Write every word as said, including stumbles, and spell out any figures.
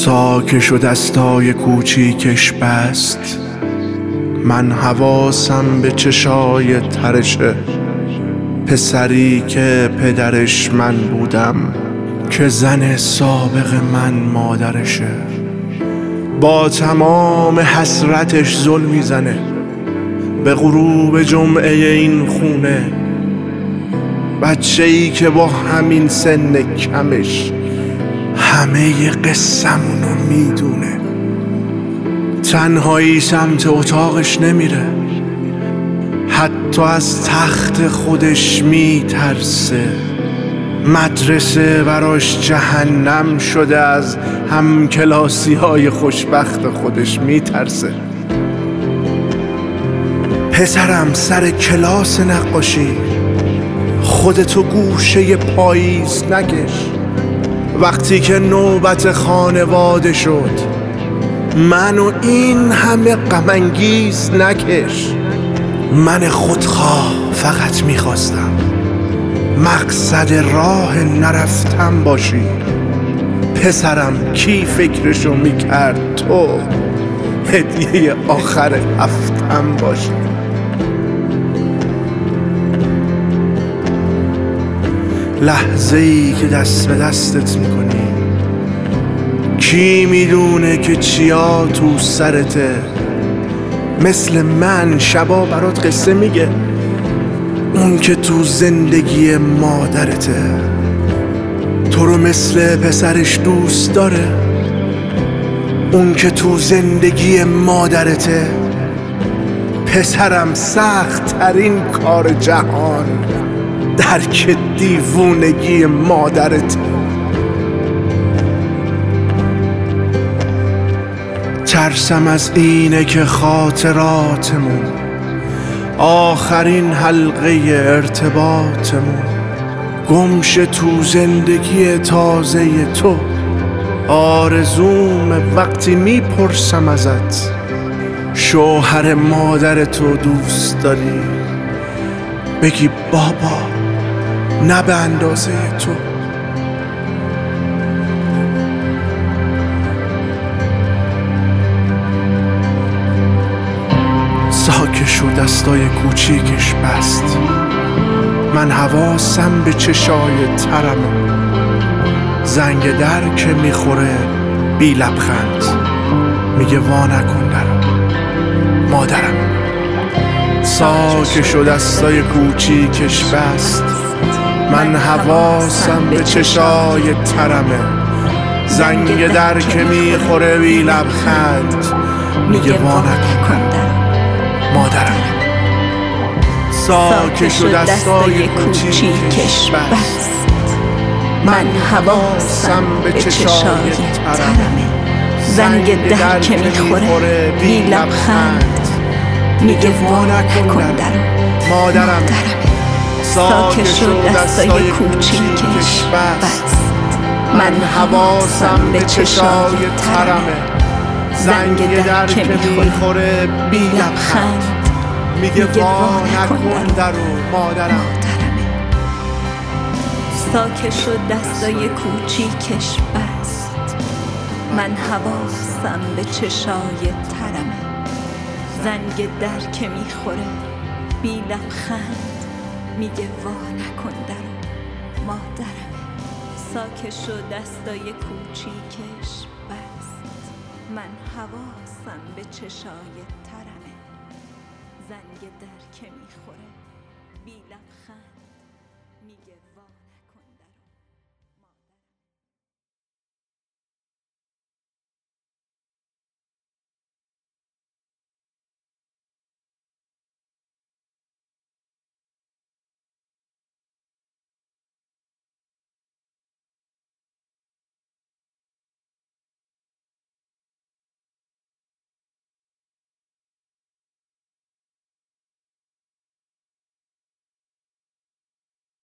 ساکش و دستای کوچیکش بست. من حواسم به چشای ترشه، پسری که پدرش من بودم، که زن سابق من مادرشه. با تمام حسرتش زل میزنه به غروب جمعه این خونه. بچه‌ای که با همین سن کمش همه قصه‌مونو میدونه. تنهایی سمت اتاقش نمیره، حتی از تخت خودش میترسه. مدرسه براش جهنم شده، از هم کلاسی های خوشبخت خودش میترسه. پسرم سر کلاس نقاشی خودتو گوشه پاییز نکش. وقتی که نوبت خانواده شد منو این همه غم انگیز نکش. من خودخواه فقط میخواستم مقصد راه نرفتم باشی. پسرم کی فکرشو میکرد تو هدیه آخر هفتم باشی. لحظه ای که دست به دستت میکنی کی میدونه که چیا تو سرته. مثل من شبا برات قصه میگه، اون که تو زندگی مادرته. تو رو مثل پسرش دوست داره، اون که تو زندگی مادرته. پسرم سخت ترین کار جهان درک دیوونگی مادرته. ترسم از اینه که خاطراتمون، آخرین حلقه ارتباطمون، گمشه تو زندگی تازه تو. آرزوم وقتی میپرسم ازت شوهر مادر تو دوست داری، بگی بابا نه به اندازه تو. ساکش و دستای کوچیکش بست. من حواسم به چشای ترمه، زنگ در که میخوره بی لبخند میگه وا نکن درم مادرم. ساکش و دستای کوچیکش بست. من حواسم به چشای ترمه، زنگ در که میخوره بی لبخند میگه وا نکن مادرم. ساکش و دستای کوچیکش بست. من حواسم به چشای ترمه، زنگ در که میخوره بی لبخند میگه وا نکن درم مادرم. ساکش و دستای کوچیکش بست. من حواسم به چشای ترمه، زنگ در که میخوره بی لبخند میگه وا نکن درو مادرم. ساکش و دستای کوچیکش بست. من حواسم به چشای ترمه، زنگ در که میخوره بی لبخند میگه وا نکن درو مادرم. ساکش و دستای کوچیکش بست. من حواسم به چشای ترمه، زنگ در که میخوره بی لبخند